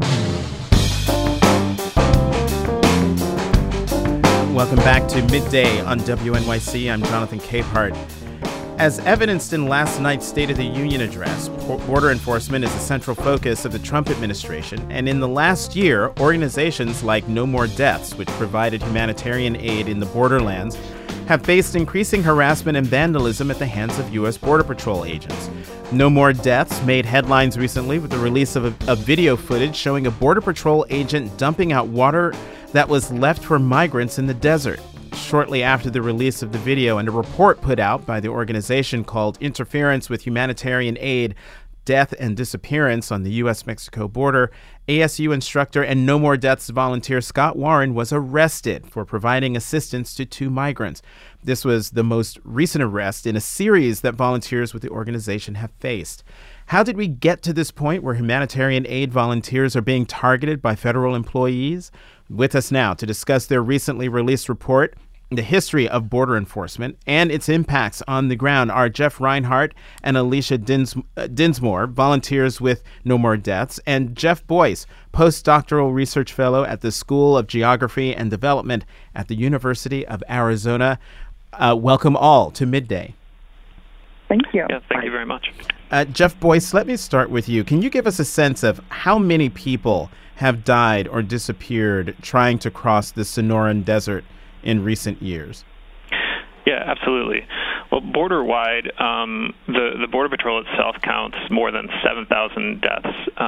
Welcome back to Midday on WNYC. I'm Jonathan Capehart. As evidenced in last night's State of the Union address, border enforcement is a central focus of the Trump administration. And in the last year, organizations like No More Deaths, which provided humanitarian aid in the borderlands, have faced increasing harassment and vandalism at the hands of U.S. Border Patrol agents. No More Deaths made headlines recently with the release of a video footage showing a Border Patrol agent dumping out water that was left for migrants in the desert. Shortly after the release of the video and a report put out by the organization called Interference with Humanitarian Aid, Death and Disappearance on the U.S.-Mexico border, ASU instructor and No More Deaths volunteer Scott Warren was arrested for providing assistance to 2 migrants. This was the most recent arrest in a series that volunteers with the organization have faced. How did we get to this point where humanitarian aid volunteers are being targeted by federal employees? With us now to discuss their recently released report, the history of border enforcement, and its impacts on the ground are Jeff Reinhart and Alicia Dinsmore, volunteers with No More Deaths, and Jeff Boyce, postdoctoral research fellow at the School of Geography and Development at the University of Arizona. Welcome all to Midday. Thank you. Yeah, thank you very much. Jeff Boyce, let me start with you. Can you give us a sense of how many people have died or disappeared trying to cross the Sonoran Desert in recent years? Yeah, absolutely. Well, border-wide, the Border Patrol itself counts more than 7,000 deaths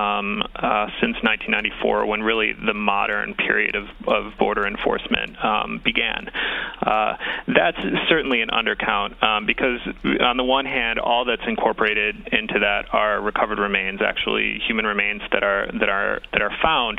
since 1994, when really the modern period of border enforcement began. That's certainly an undercount because, on the one hand, all that's incorporated into that are recovered remains, actually human remains that are found,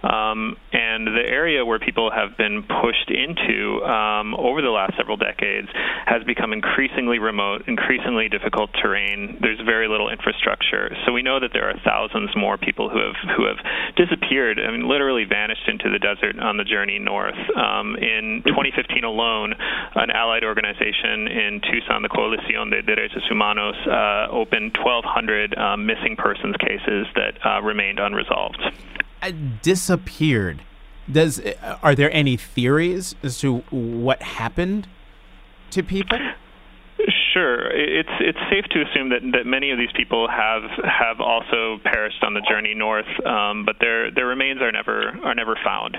and the area where people have been pushed into over the last several decades has become increasingly remote, increasingly difficult terrain. There's very little infrastructure. So we know that there are thousands more people who have disappeared, I mean, literally vanished into the desert on the journey north. In 2015 alone, an allied organization in Tucson, the Coalición de Derechos Humanos, opened 1,200 missing persons cases that remained unresolved. Disappeared. Are there any theories as to what happened to people? Sure. It's safe to assume that many of these people have also perished on the journey north, but their remains are never found.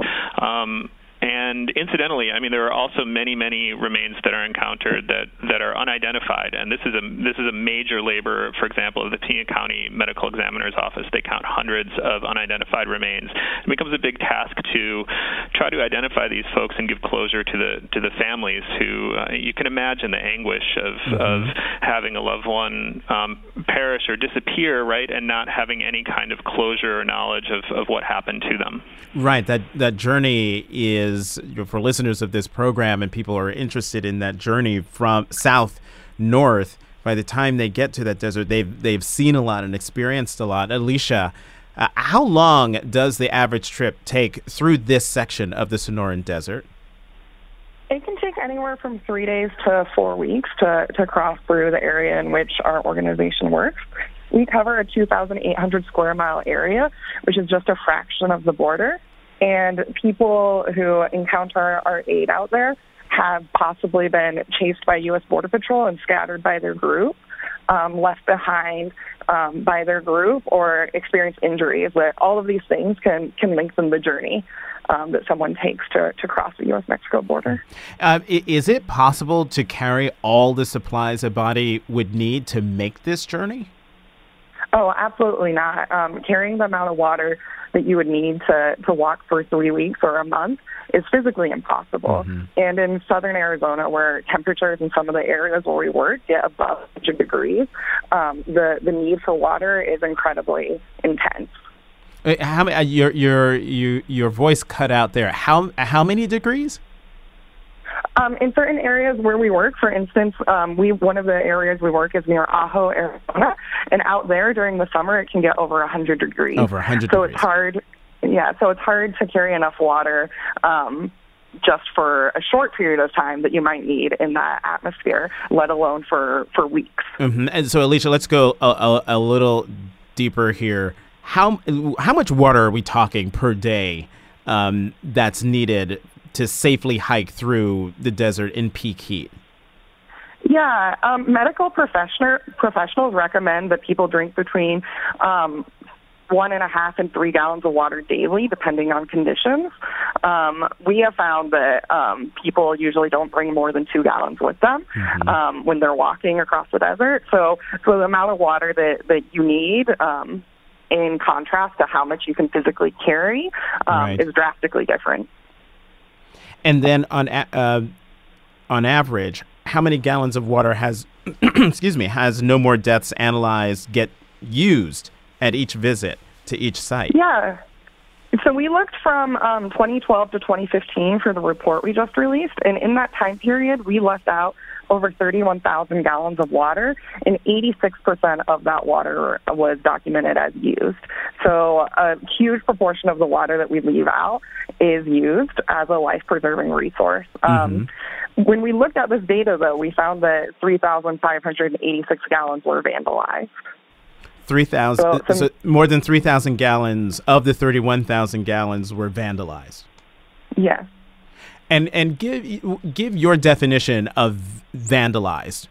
And incidentally, I mean, there are also many remains that are encountered that are unidentified, and this is a major labor, for example, of the Pena County Medical Examiner's Office. They count hundreds of unidentified remains. It becomes a big task to try to identify these folks and give closure to the families who you can imagine the anguish of having a loved one perish or disappear, right, and not having any kind of closure or knowledge of what happened to them. Right. That journey is, for listeners of this program and people who are interested in that journey from south north, by the time they get to that desert, they've seen a lot and experienced a lot. Alicia, how long does the average trip take through this section of the Sonoran Desert? It can take anywhere from 3 days to 4 weeks to cross through the area in which our organization works. We cover a 2,800 square mile area, which is just a fraction of the border. And people who encounter our aid out there have possibly been chased by U.S. Border Patrol and scattered by their group, left behind by their group, or experience injuries. All of these things can lengthen the journey that someone takes to cross the U.S.-Mexico border. Is it possible to carry all the supplies a body would need to make this journey? Oh, absolutely not. Carrying the amount of water that you would need to walk for 3 weeks or a month is physically impossible. Mm-hmm. And in southern Arizona, where temperatures in some of the areas where we work get above 100 degrees, the need for water is incredibly intense. Your voice cut out there. How many degrees? In certain areas where we work, for instance, one of the areas we work is near Ajo, Arizona, and out there during the summer it can get over 100 degrees. Over 100 so degrees. It's hard. Yeah, so it's hard to carry enough water just for a short period of time that you might need in that atmosphere, let alone for weeks. Mm-hmm. And so, Alicia, let's go a little deeper here. how much water are we talking per day that's needed to safely hike through the desert in peak heat? Yeah, medical professionals recommend that people drink between 1.5 and 3 gallons of water daily, depending on conditions. We have found that people usually don't bring more than 2 gallons with them when they're walking across the desert. So the amount of water that you need, in contrast to how much you can physically carry, is drastically different. And then on average, how many gallons of water has has No More Deaths analyzed get used at each visit to each site? Yeah. So we looked from 2012 to 2015 for the report we just released, and in that time period, we left out over 31,000 gallons of water, and 86% of that water was documented as used. So a huge proportion of the water that we leave out is used as a life-preserving resource. When we looked at this data, though, we found that 3,586 gallons were vandalized. 3,000. So more than 3,000 gallons of the 31,000 gallons were vandalized. Yes. And give your definition of vandalized.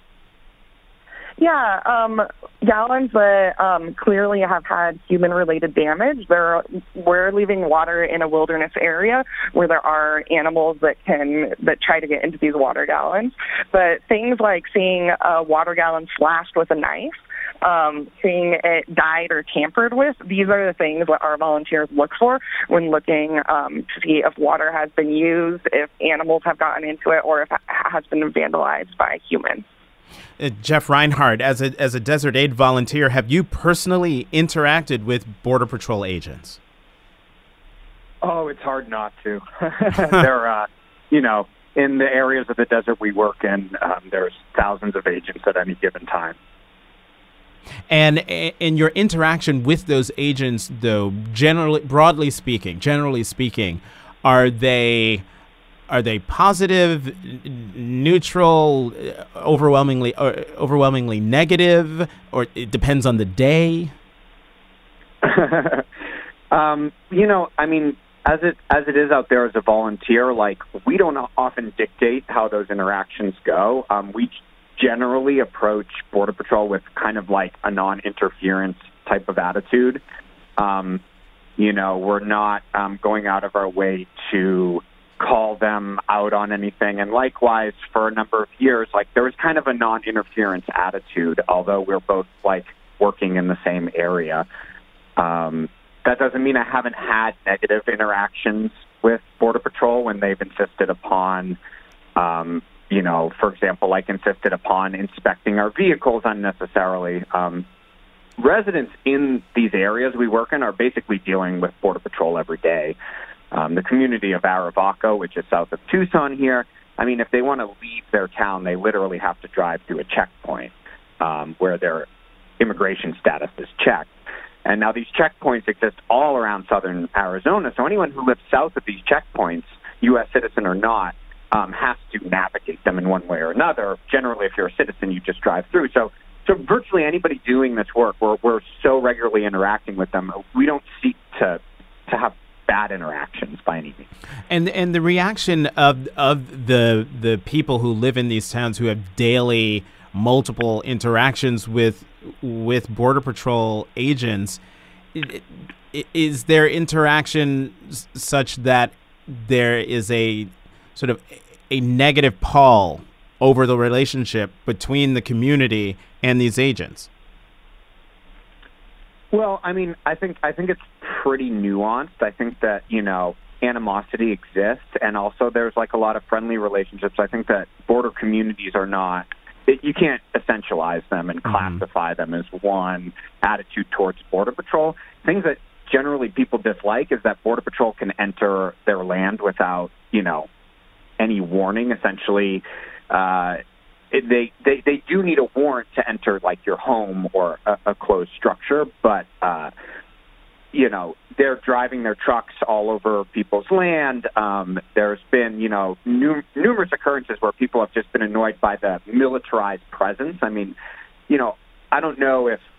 Yeah, gallons that clearly have had human-related damage. We're leaving water in a wilderness area where there are animals that try to get into these water gallons. But things like seeing a water gallon slashed with a knife, seeing it dyed or tampered with, these are the things that our volunteers look for when looking to see if water has been used, if animals have gotten into it, or if it has been vandalized by humans. Jeff Reinhardt, as a Desert Aid volunteer, have you personally interacted with Border Patrol agents? Oh, it's hard not to. They're, in the areas of the desert we work in, there's thousands of agents at any given time. And in your interaction with those agents, though, generally speaking, are they positive, neutral, overwhelmingly negative, or it depends on the day? As it is out there as a volunteer, we don't often dictate how those interactions go. We generally approach Border Patrol with kind of like a non-interference type of attitude. We're not going out of our way to call them out on anything. And likewise, for a number of years, there was kind of a non-interference attitude, although we're both working in the same area. That doesn't mean I haven't had negative interactions with Border Patrol when they've insisted upon, for example, insisted upon inspecting our vehicles unnecessarily. Residents in these areas we work in are basically dealing with Border Patrol every day. The community of Aravaca, which is south of Tucson here, if they want to leave their town, they literally have to drive through a checkpoint where their immigration status is checked. And now these checkpoints exist all around southern Arizona, so anyone who lives south of these checkpoints, U.S. citizen or not, has to navigate them in one way or another. Generally, if you're a citizen, you just drive through. So virtually anybody doing this work, we're so regularly interacting with them, we don't seek to have bad interactions by any means. And the reaction of the people who live in these towns who have daily multiple interactions with Border Patrol agents, is their interaction such that there is a sort of a negative pall over the relationship between the community and these agents? Well, I think it's pretty nuanced. I think that, animosity exists, and also there's a lot of friendly relationships. I think that border communities are not, you can't essentialize them and classify them as one attitude towards Border Patrol. Things that generally people dislike is that Border Patrol can enter their land without, any warning. Essentially, they do need a warrant to enter your home or a closed structure, but they're driving their trucks all over people's land. There's been numerous occurrences where people have just been annoyed by the militarized presence. I don't know if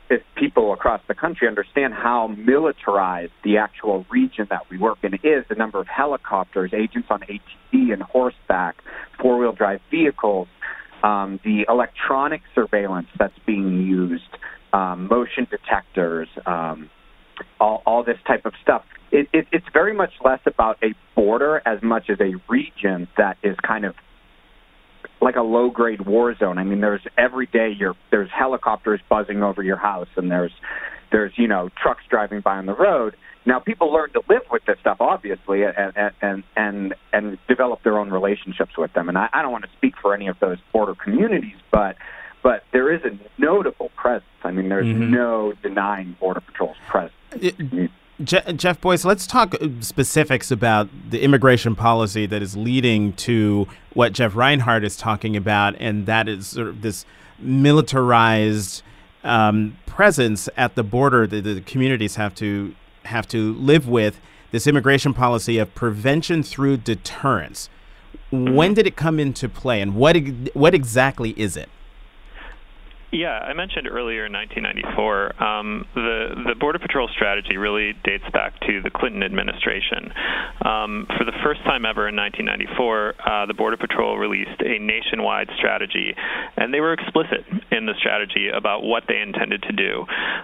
if people across the country understand how militarized the actual region that we work in is, the number of helicopters, agents on ATV and horseback, four-wheel drive vehicles, the electronic surveillance that's being used, motion detectors, all this type of stuff. It's very much less about a border as much as a region that is kind of like a low-grade war zone. I mean, every day there's helicopters buzzing over your house, and there's trucks driving by on the road. Now, people learn to live with this stuff, obviously, and develop their own relationships with them. And I don't want to speak for any of those border communities, but there is a notable presence. I mean, there's no denying Border Patrol's presence. Jeff Boyce, let's talk specifics about the immigration policy that is leading to what Jeff Reinhart is talking about, and that is sort of this militarized presence at the border that the communities have to live with, this immigration policy of prevention through deterrence. When did it come into play, and what exactly is it? Yeah, I mentioned earlier in 1994, the Border Patrol strategy really dates back to the Clinton administration. For the first time ever in 1994, the Border Patrol released a nationwide strategy, and they were explicit in the strategy about what they intended to do.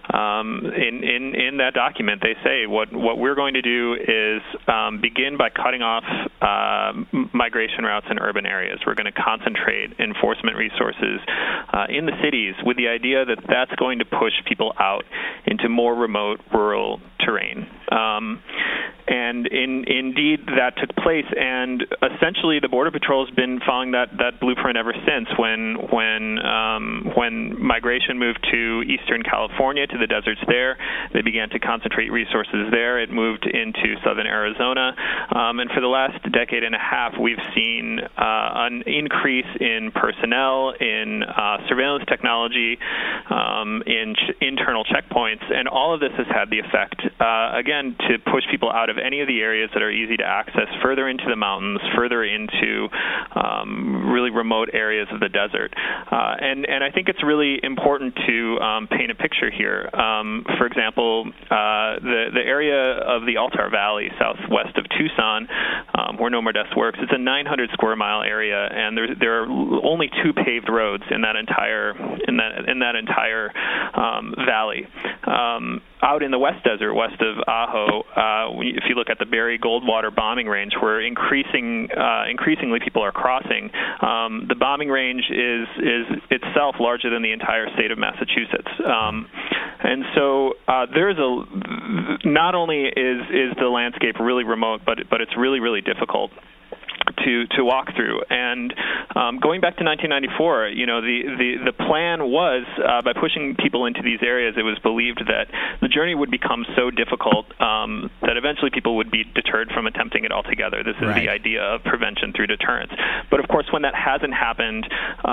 In that document, they say what we're going to do is begin by cutting off migration routes in urban areas. We're going to concentrate enforcement resources in the cities, with the idea that that's going to push people out into more remote rural terrain. And indeed, that took place, and essentially the Border Patrol has been following that blueprint ever since. When migration moved to Eastern California, to the deserts there, they began to concentrate resources there. It moved into southern Arizona, and for the last decade and a half, we've seen an increase in personnel, in surveillance technology, in internal checkpoints, and all of this has had the effect, again, to push people out of any of the areas that are easy to access, further into the mountains, further into really remote areas of the desert. And I think it's really important to paint a picture here. For example, the area of the Altar Valley, southwest of Tucson, where No More Deaths works, it's a 900 square mile area, and there are only 2 paved roads in that entire valley. Out in the West Desert, west of Ajo, if you look at the Barry Goldwater bombing range, where increasingly people are crossing, the bombing range is itself larger than the entire state of Massachusetts. And so not only is the landscape really remote, but it's really, really difficult to walk through. And going back to 1994, the plan was, by pushing people into these areas, it was believed that the journey would become so difficult that eventually people would be deterred from attempting it altogether. This is the idea of prevention through deterrence. But of course, when that hasn't happened,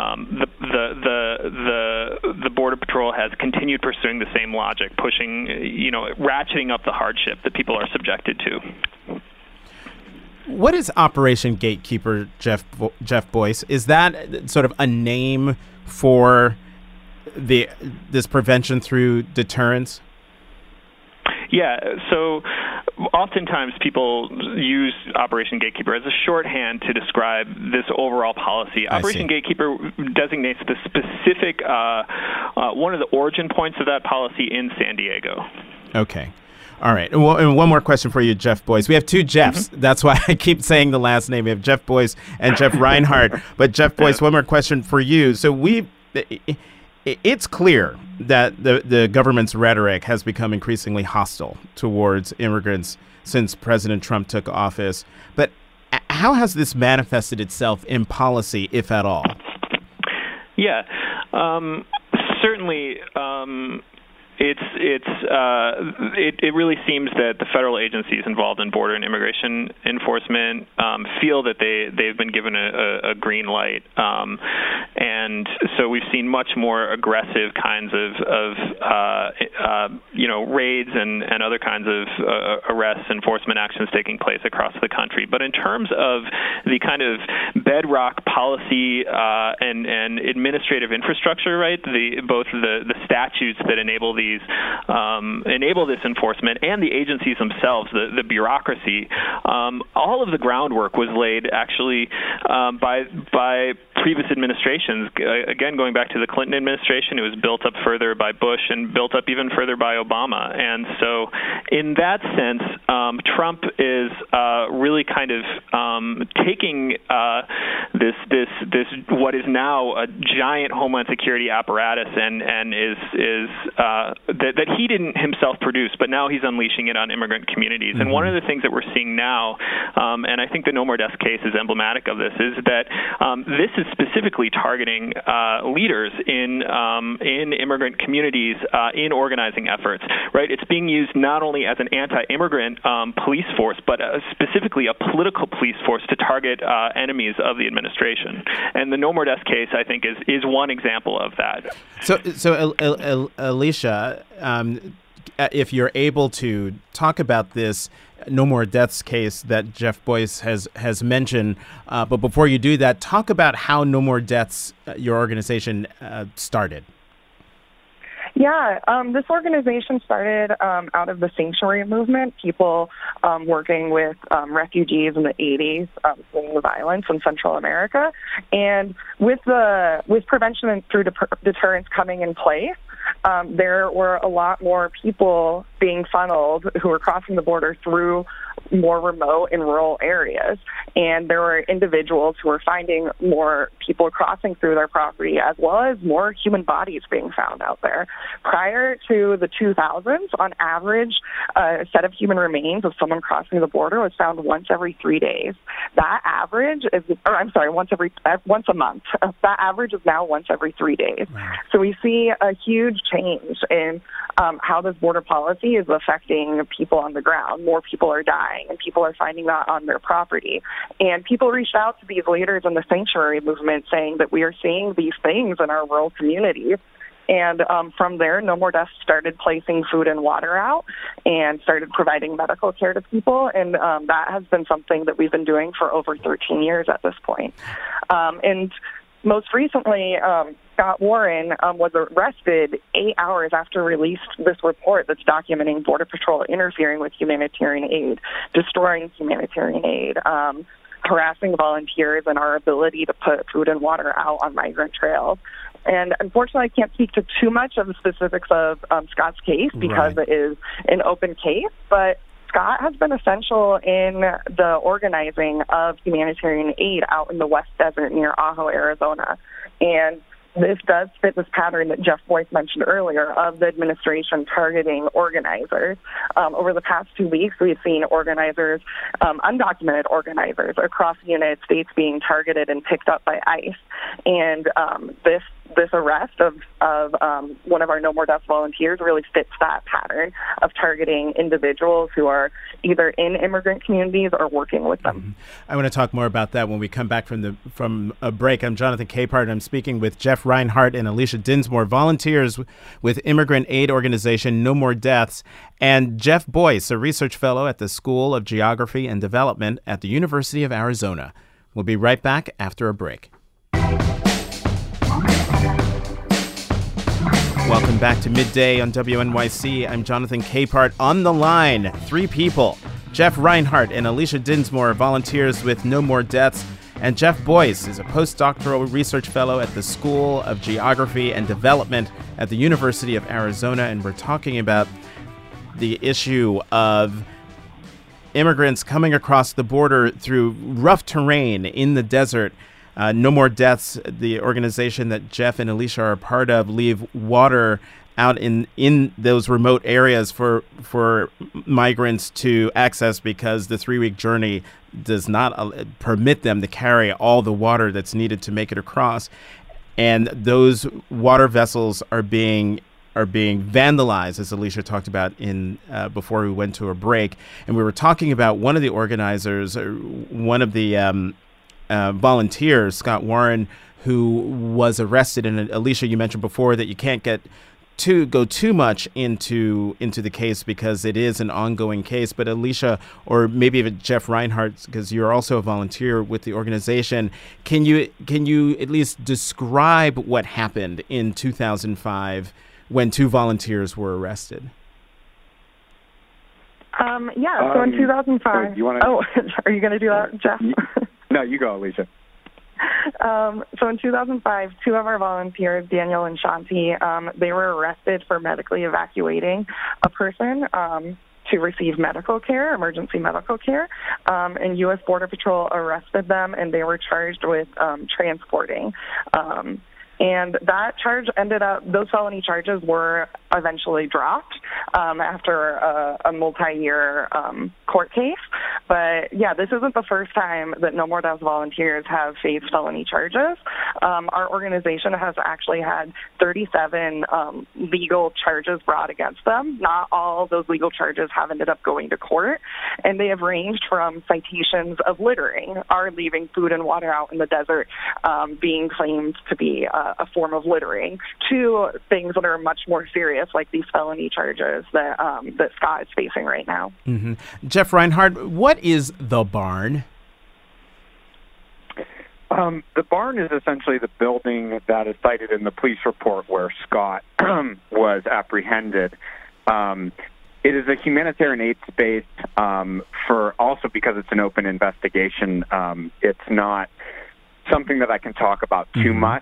the Border Patrol has continued pursuing the same logic, pushing, ratcheting up the hardship that people are subjected to. What is Operation Gatekeeper, Jeff Boyce? Is that sort of a name for this prevention through deterrence? Yeah, so oftentimes people use Operation Gatekeeper as a shorthand to describe this overall policy. Operation Gatekeeper designates the specific, one of the origin points of that policy in San Diego. Okay. All right. And one more question for you, Jeff Boyce. We have 2 Jeffs. That's why I keep saying the last name. We have Jeff Boyce and Jeff Reinhart. But Jeff Boyce, one more question for you. So it's clear that the government's rhetoric has become increasingly hostile towards immigrants since President Trump took office. But how has this manifested itself in policy, if at all? Yeah, certainly. It really seems that the federal agencies involved in border and immigration enforcement feel that they've been given a green light, and so we've seen much more aggressive kinds of raids and other kinds of arrests, enforcement actions taking place across the country. But in terms of the kind of bedrock policy and administrative infrastructure, right? Both the statutes that enable this enforcement and the agencies themselves, the bureaucracy, all of the groundwork was laid actually by previous administrations. Again, going back to the Clinton administration, it was built up further by Bush and built up even further by Obama. And so in that sense, Trump is really kind of taking this what is now a giant Homeland Security apparatus and is that he didn't himself produce, but now he's unleashing it on immigrant communities. Mm-hmm. And one of the things that we're seeing now, and I think the No More Deaths case is emblematic of this, is that this is specifically targeting leaders in immigrant communities in organizing efforts. Right? It's being used not only as an anti-immigrant police force, but specifically a political police force to target enemies of the administration. And the No More Deaths case, I think, is one example of that. So Alicia, if you're able to talk about this No More Deaths case that Jeff Boyce has mentioned, but before you do that, talk about how No More Deaths, your organization, started. Yeah, this organization started out of the sanctuary movement, people working with refugees in the 80s, fleeing the violence in Central America. And with prevention and through deterrence coming in place, there were a lot more people being funneled who were crossing the border through more remote and rural areas. And there were individuals who were finding more people crossing through their property, as well as more human bodies being found out there. Prior to the 2000s, on average, a set of human remains of someone crossing the border was found once every 3 days. That average is, once a month. That average is now once every 3 days. Wow. So we see a huge change in how this border policy is affecting people on the ground. More people are dying, and people are finding that on their property. And people reached out to these leaders in the sanctuary movement saying that we are seeing these things in our rural communities. And from there, No More Deaths started placing food and water out and started providing medical care to people. And that has been something that we've been doing for over 13 years at this point. And most recently, Scott Warren was arrested 8 hours after released this report that's documenting Border Patrol interfering with humanitarian aid, destroying humanitarian aid, harassing volunteers and our ability to put food and water out on migrant trails. And unfortunately, I can't speak to too much of the specifics of Scott's case because It is an open case, but Scott has been essential in the organizing of humanitarian aid out in the West Desert near Ajo, Arizona. And this does fit this pattern that Jeff Boyce mentioned earlier of the administration targeting organizers. Over the past 2 weeks, we've seen organizers, undocumented organizers across the United States being targeted and picked up by ICE. And this arrest of one of our No More Deaths volunteers really fits that pattern of targeting individuals who are either in immigrant communities or working with them. Mm-hmm. I want to talk more about that when we come back from a break. I'm Jonathan Capehart. I'm speaking with Jeff Reinhart and Alicia Dinsmore, volunteers with immigrant aid organization No More Deaths, and Jeff Boyce, a research fellow at the School of Geography and Development at the University of Arizona. We'll be right back after a break. Welcome back to Midday on WNYC. I'm Jonathan Capehart. On the line, 3 people. Jeff Reinhart and Alicia Dinsmore, volunteers with No More Deaths. And Jeff Boyce is a postdoctoral research fellow at the School of Geography and Development at the University of Arizona. And we're talking about the issue of immigrants coming across the border through rough terrain in the desert. No More Deaths, the organization that Jeff and Alicia are a part of, leave water out in those remote areas for migrants to access because the 3-week journey does not permit them to carry all the water that's needed to make it across. And those water vessels are being are being vandalized, as Alicia talked about in before we went to a break. And we were talking about one of the organizers, one of the volunteers, Scott Warren, who was arrested. And Alicia, you mentioned before that you can't go too much into the case because it is an ongoing case. But Alicia, or maybe even Jeff Reinhardt, because you're also a volunteer with the organization, can you at least describe what happened in 2005 when 2 volunteers were arrested? So in 2005. Are you going to do that, Jeff? No, you go, Alicia. So in 2005, 2 of our volunteers, Daniel and Shanti, they were arrested for medically evacuating a person to receive medical care, emergency medical care. And U.S. Border Patrol arrested them, and they were charged with transporting. And that charge those felony charges were eventually dropped after a multi-year court case. But yeah, this isn't the first time that No More Deaths volunteers have faced felony charges. Our organization has actually had 37 legal charges brought against them. Not all those legal charges have ended up going to court, and they have ranged from citations of littering, our leaving food and water out in the desert being claimed to be a form of littering, to things that are much more serious, like these felony charges that Scott is facing right now. Mm-hmm. Jeff Reinhardt, what is the barn? The barn is essentially the building that is cited in the police report where Scott was apprehended. It is a humanitarian aid space because it's an open investigation. It's not something that I can talk about too much.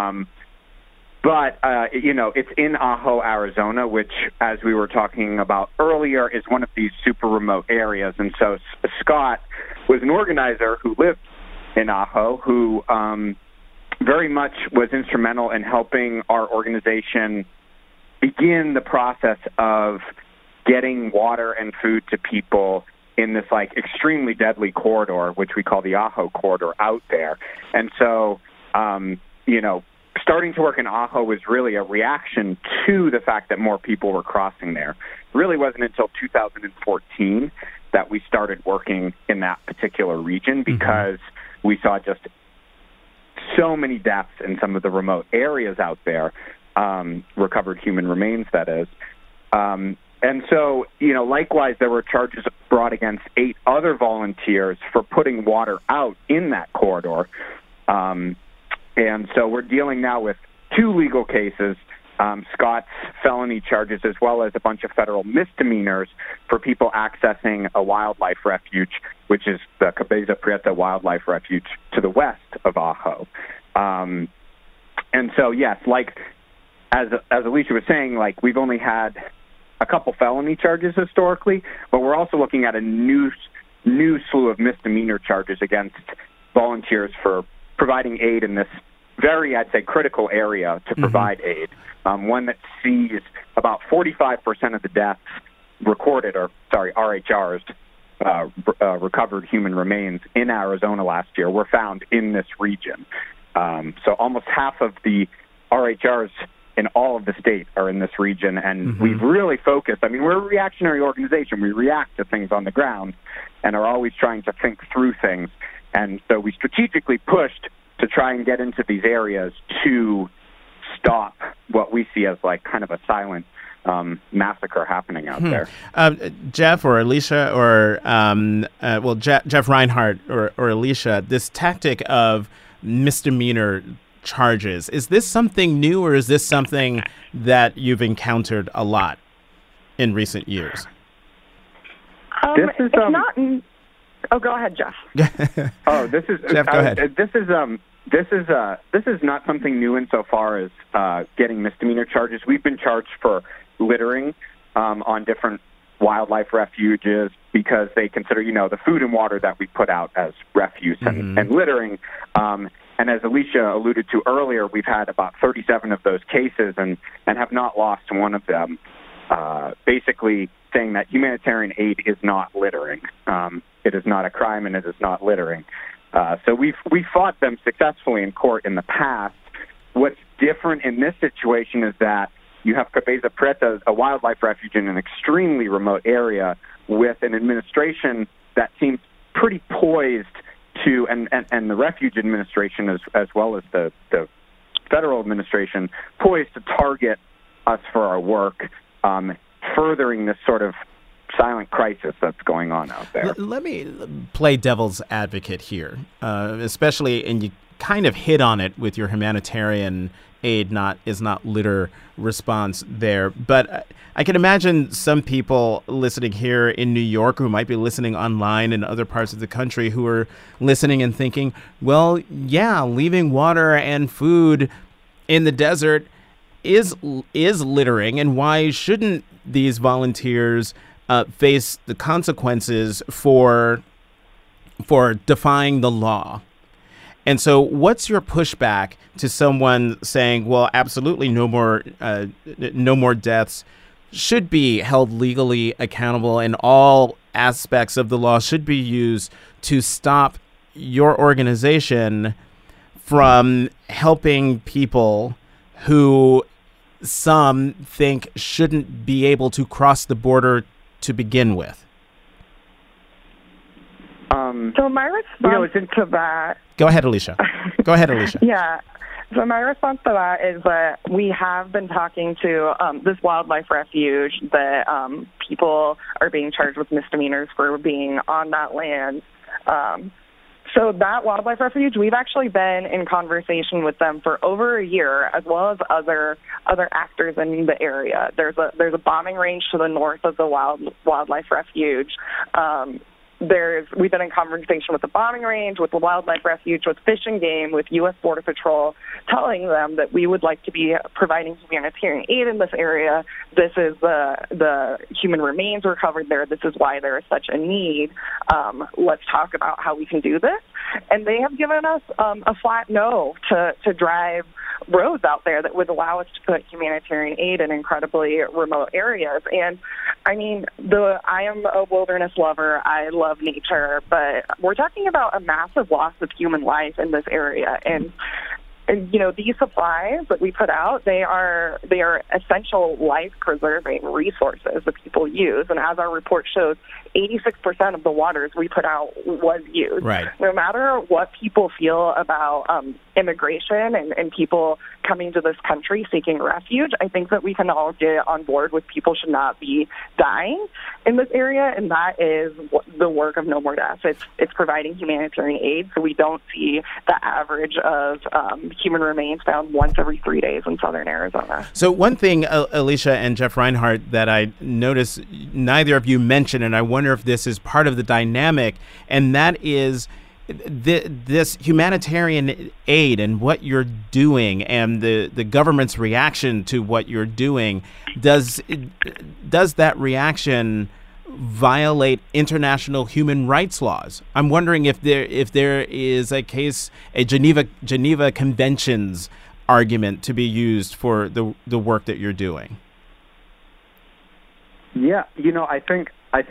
But it's in Ajo, Arizona, which, as we were talking about earlier, is one of these super remote areas. And so Scott was an organizer who lived in Ajo, who very much was instrumental in helping our organization begin the process of getting water and food to people in this extremely deadly corridor, which we call the Ajo corridor out there. And so, starting to work in Ajo was really a reaction to the fact that more people were crossing there. It really wasn't until 2014 that we started working in that particular region because we saw just so many deaths in some of the remote areas out there, recovered human remains, that is. And so, likewise, there were charges brought against 8 other volunteers for putting water out in that corridor. And so we're dealing now with 2 legal cases, Scott's felony charges, as well as a bunch of federal misdemeanors for people accessing a wildlife refuge, which is the Cabeza Prieta Wildlife Refuge to the west of Ajo. And so, yes, as Alicia was saying, we've only had a couple felony charges historically, but we're also looking at a new slew of misdemeanor charges against volunteers for providing aid in this very, I'd say, critical area to provide aid, one that sees about 45% of the deaths recorded, RHRs, recovered human remains in Arizona last year were found in this region. So almost half of the RHRs in all of the state are in this region, and we've really focused. I mean, we're a reactionary organization. We react to things on the ground and are always trying to think through things. And so we strategically pushed to try and get into these areas to stop what we see as kind of a silent massacre happening out there. Jeff or Alicia or, Jeff Reinhardt or Alicia, this tactic of misdemeanor charges, is this something new, or is this something that you've encountered a lot in recent years? It's not. Oh, go ahead, Jeff. Jeff, go ahead. This is not something new insofar as getting misdemeanor charges. We've been charged for littering on different wildlife refuges because they consider, the food and water that we put out as refuse and littering. And as Alicia alluded to earlier, we've had about 37 of those cases and have not lost one of them, basically saying that humanitarian aid is not littering. It is not a crime, and it is not littering. So we've fought them successfully in court in the past. What's different in this situation is that you have Cabeza Prieta, a wildlife refuge in an extremely remote area with an administration that seems pretty poised to, and the refuge administration as well as the federal administration, poised to target us for our work, furthering this sort of silent crisis that's going on out there. Let me play devil's advocate here, especially, and you kind of hit on it with your humanitarian aid is not litter response there. But I can imagine some people listening here in New York who might be listening online in other parts of the country who are listening and thinking, well, yeah, leaving water and food in the desert is littering, and why shouldn't these volunteers face the consequences for defying the law? And so what's your pushback to someone saying, well, absolutely no more deaths, should be held legally accountable, and all aspects of the law should be used to stop your organization from helping people who some think shouldn't be able to cross the border to begin with? So my response to that... Go ahead, Alicia. Yeah. So my response to that is that we have been talking to this wildlife refuge that people are being charged with misdemeanors for being on that land. So that wildlife refuge, we've actually been in conversation with them for over a year, as well as other actors in the area. There's a bombing range to the north of the wildlife refuge. We've been in conversation with the bombing range, with the wildlife refuge, with Fish and Game, with U.S. Border Patrol, telling them that we would like to be providing humanitarian aid in this area. This is the human remains recovered there. This is why there is such a need. Let's talk about how we can do this. And they have given us a flat no to drive roads out there that would allow us to put humanitarian aid in incredibly remote areas. And I mean, I am a wilderness lover. I love nature, but we're talking about a massive loss of human life in this area. And you know, these supplies that we put out, they are essential life-preserving resources that people use. And as our report shows, 86% of the waters we put out was used. Right. No matter what people feel about immigration and people coming to this country seeking refuge, I think that we can all get on board with people should not be dying in this area, and that is the work of No More Deaths. It's providing humanitarian aid, so we don't see the average of human remains found once every 3 days in southern Arizona. So one thing, Alicia and Jeff Reinhart, that I noticed neither of you mentioned, and I wonder if this is part of the dynamic, and that is this humanitarian aid and what you're doing and the government's reaction to what you're doing. Does that reaction violate international human rights laws? I'm wondering if there is a Geneva Conventions argument to be used for the work that you're doing. Yeah, you know, I think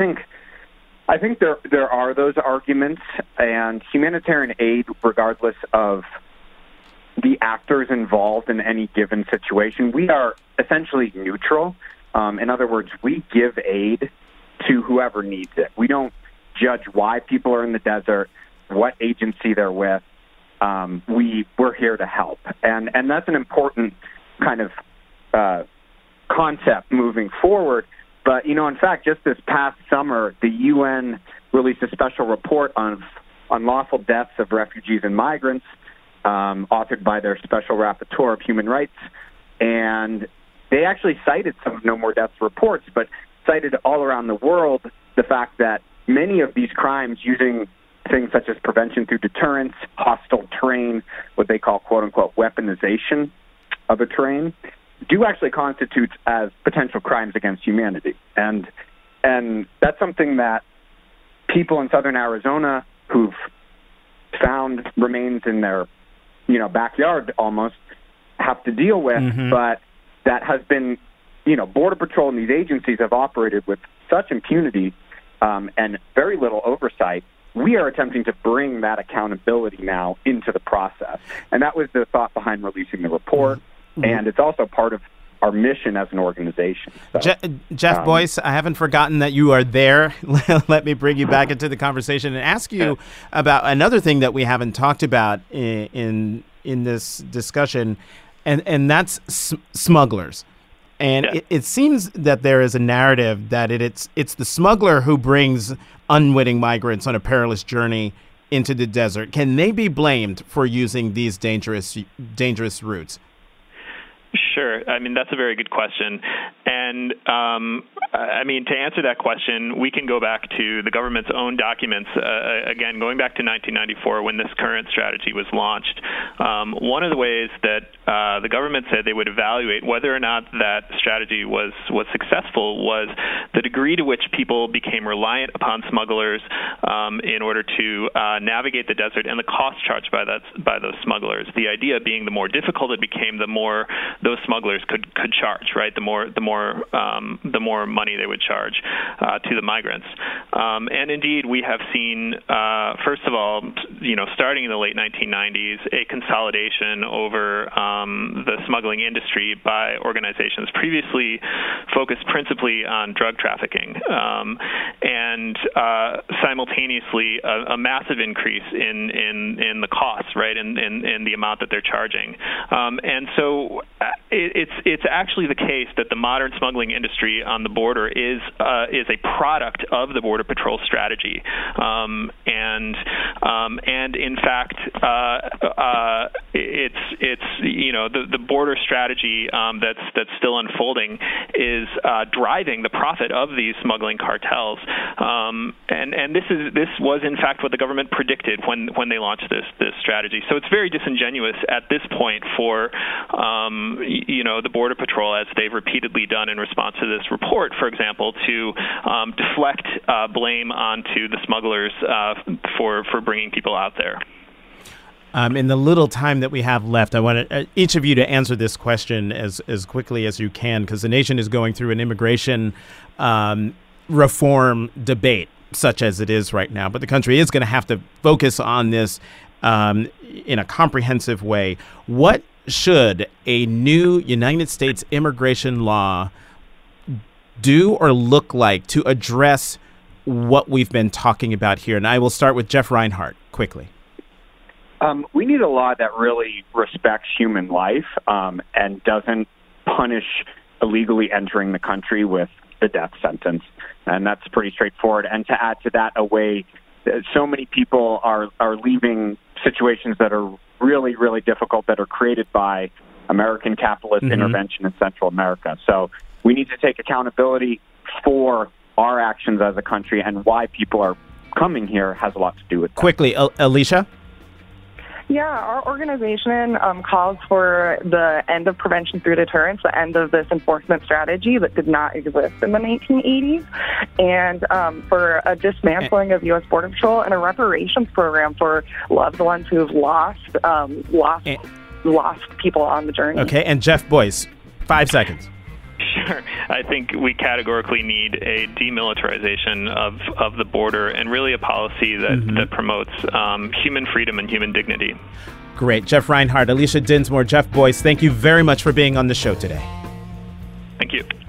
there are those arguments, and humanitarian aid, regardless of the actors involved in any given situation, we are essentially neutral. In other words, we give aid to whoever needs it. We don't judge why people are in the desert, what agency they're with. We're here to help, and that's an important kind of concept moving forward. But, you know, in fact, just this past summer, the UN released a special report on unlawful deaths of refugees and migrants, authored by their special rapporteur of human rights. And they actually cited some of No More Deaths reports, but cited all around the world the fact that many of these crimes, using things such as prevention through deterrence, hostile terrain, what they call, quote-unquote, weaponization of a terrain, do actually constitute as potential crimes against humanity. And that's something that people in southern Arizona who've found remains in their, you know, backyard almost have to deal with. Mm-hmm. But that has been, you know, Border Patrol and these agencies have operated with such impunity and very little oversight. We are attempting to bring that accountability now into the process. And that was the thought behind releasing the report. Mm-hmm. And it's also part of our mission as an organization. So, Jeff Boyce, I haven't forgotten that you are there. Let me bring you back into the conversation and ask you about another thing that we haven't talked about in this discussion, and that's smugglers. And it seems that there is a narrative that it's the smuggler who brings unwitting migrants on a perilous journey into the desert. Can they be blamed for using these dangerous routes? Sure. I mean, that's a very good question. And, I mean, to answer that question, we can go back to the government's own documents, again, going back to 1994 when this current strategy was launched. One of the ways that the government said they would evaluate whether or not that strategy was successful was the degree to which people became reliant upon smugglers in order to navigate the desert and the cost charged by those smugglers. The idea being the more difficult it became, the more those smugglers could charge, right? The more money they would charge to the migrants. And indeed, we have seen, first of all, starting in the late 1990s, a consolidation over the smuggling industry by organizations previously focused principally on drug trafficking, and simultaneously a massive increase in the costs, right, in the amount that they're charging. And so it's actually the case that the modern smuggling industry on the border is a product of the Border Patrol strategy, and in fact, it's the border strategy that's still unfolding is driving the profit of these smuggling cartels, and this was in fact what the government predicted when they launched this strategy. So it's very disingenuous at this point for the Border Patrol, as they've repeatedly done in response to this report, for example, to deflect blame onto the smugglers for bringing people out there. In the little time that we have left, I want each of you to answer this question as quickly as you can, because the nation is going through an immigration reform debate, such as it is right now. But the country is going to have to focus on this in a comprehensive way. What should a new United States immigration law do or look like to address what we've been talking about here? And I will start with Jeff Reinhart quickly. We need a law that really respects human life and doesn't punish illegally entering the country with the death sentence. And that's pretty straightforward. And to add to that, a way that so many people are leaving situations that are really, really difficult, that are created by American capitalist intervention in Central America. So we need to take accountability for our actions as a country, and why people are coming here has a lot to do with that. Quickly, Alicia? Yeah, our organization calls for the end of prevention through deterrence, the end of this enforcement strategy that did not exist in the 1980s, and for a dismantling of U.S. Border Patrol and a reparations program for loved ones who have lost people on the journey. Okay, and Jeff Boyce, 5 seconds. Sure. I think we categorically need a demilitarization of the border, and really a policy that promotes human freedom and human dignity. Great. Jeff Reinhart, Alicia Dinsmore, Jeff Boyce, thank you very much for being on the show today. Thank you.